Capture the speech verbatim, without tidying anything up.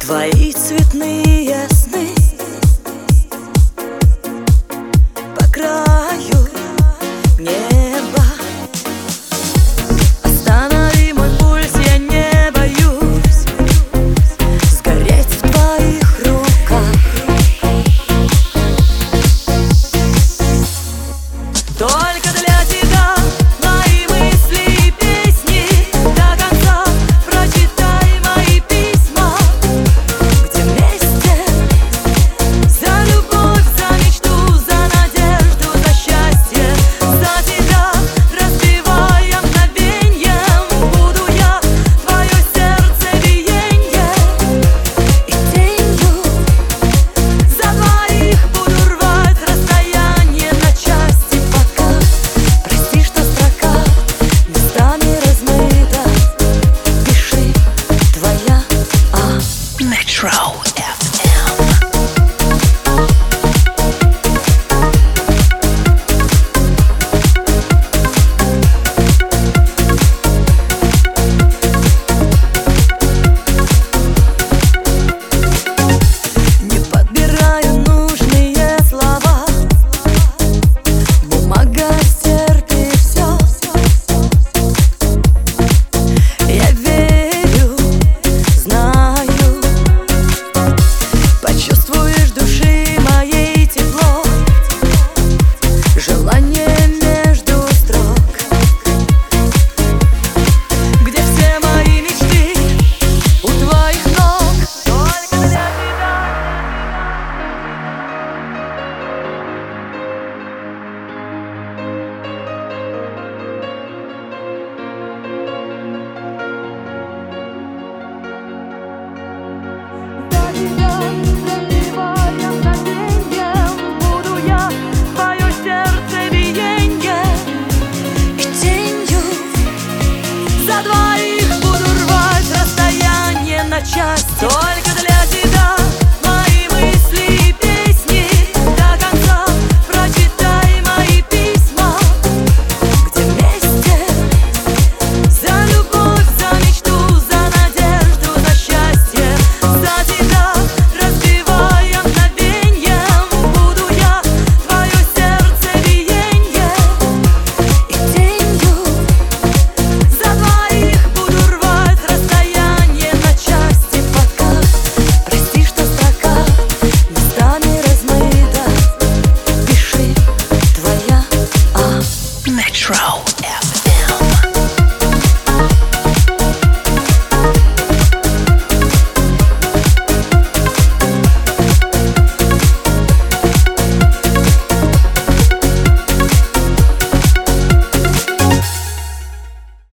Твои цветные сны по краю неба. Останови мой пульс, я не боюсь сгореть в твоих руках. Только для тебя мои мысли и песни, до конца прочитай мои письма, где вместе за любовь, за мечту, за надежду, за счастье, за тебя разбивая мгновеньем, буду я твое сердце биенье, и тенью за двоих буду рвать расстояние на части. Прости, что строка местами размыта, пиши твоя А. Metro эф эм. Не подбираю нужные слова, бумага стерпит все. Я верю, знаю, почувствуешь души моей тепло, желание между строк, где все мои мечты у твоих ног. Только для тебя. За тебя разбивая мгновеньем, буду я твое сердце биенье, и тенью за двоих буду рвать расстояние на части. Только для тебя мои мысли и песни, до конца прочитай мои письма, где вместе за любовь, за мечту, за надежду, за счастье, за тебя разбивая мгновеньем, буду я твое сердце биенье, и тенью за двоих буду рвать расстояние на части пока. Прости, что строка местами размыта, пиши твоя А. Metro.